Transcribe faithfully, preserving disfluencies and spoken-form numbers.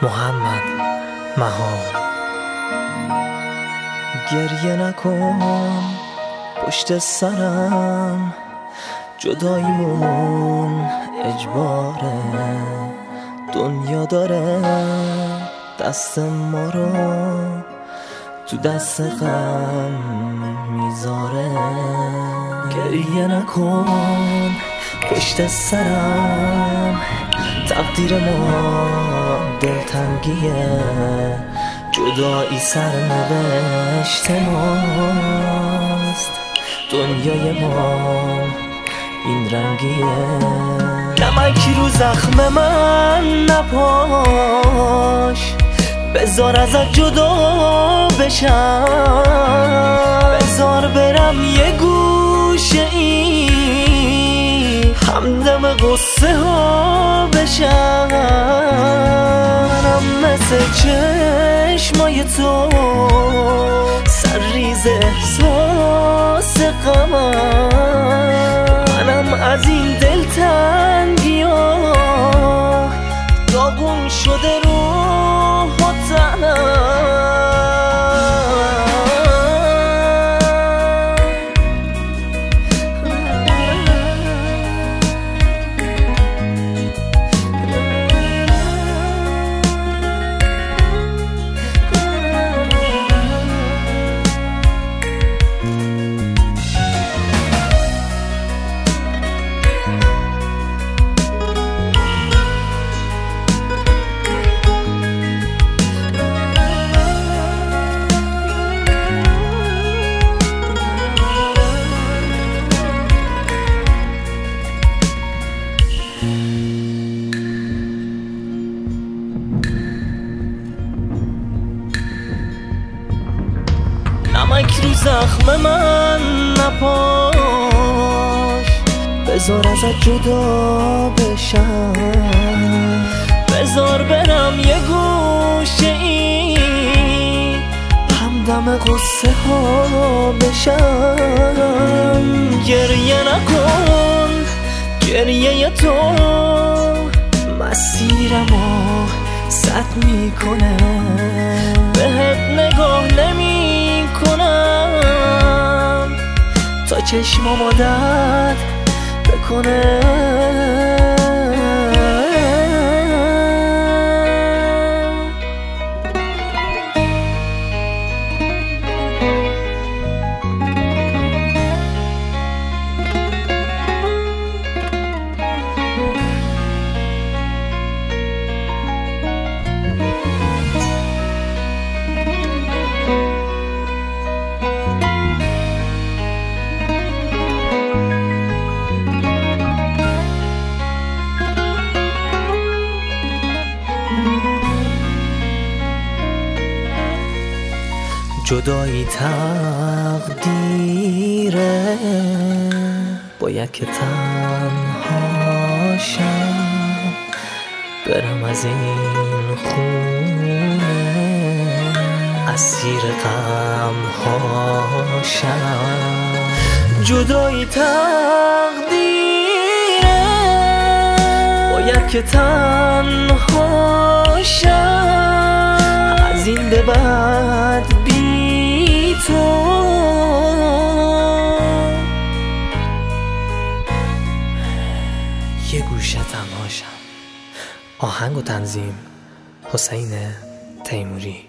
محمد مهار. گریه نکن پشت سرم، جداییمون اجباره. دنیا داره دست ما رو تو دست غم میذاره. گریه نکن پشت سرم، تقدیر ما دلتنگیه. جدایی سرنوشت ماست، دنیای ما این رنگیه. نمکی رو زخم من نپاش، بذار ازت جدا بشم. بذار برم یه گوشه ای همدم غصه ها بشم. منم مثل چشمای تو سرریز احساس غمم. منم از این دلتنگی ها داغون شده روح و تنم. نمک رو زخم من نپاش، بذار ازت جدا بشم. بذار برم یه گوشه ای همدم غصه ها بشم. گریه نکن گریه تو مسیرمو سد میکنه. بهت نگاه نمی کنم تا چشمامو درد بکنه. جدایی تقدیره، باید که تنها شم. برم از این خونه اسیر غم هاشم. جدایی تقدیره، باید که تنها شم. از این به بعد بی تو یه گوشه تنهاشم. آهنگ و تنظیم حسین تیموری.